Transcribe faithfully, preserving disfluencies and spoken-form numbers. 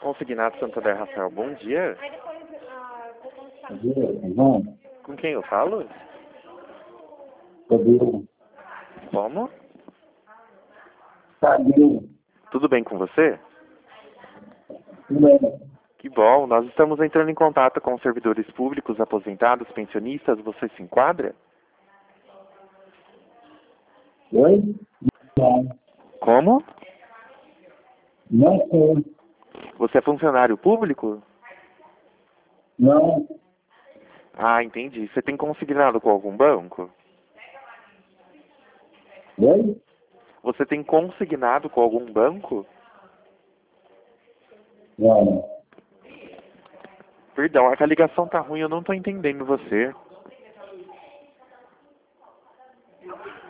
Consignado Santander Rafael, bom dia. Bom dia, irmão. Com quem eu falo? Tadeu. Como? Tadeu. Tudo bem com você? Tudo bem? Que bom, nós estamos entrando em contato com servidores públicos, aposentados, pensionistas, você se enquadra? Oi? Não. Como? Não sei. Você é funcionário público? Não. Ah, entendi. Você tem consignado com algum banco? Oi? Você tem consignado com algum banco? Não. Perdão, é que a ligação tá ruim, eu não tô entendendo você.